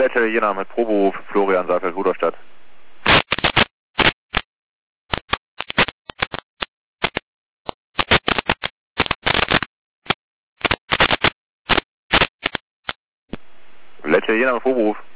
Leitstelle Jena mit Proberuf, Florian Saalfeld, Rudolstadt. Leitstelle Jena mit Proberuf.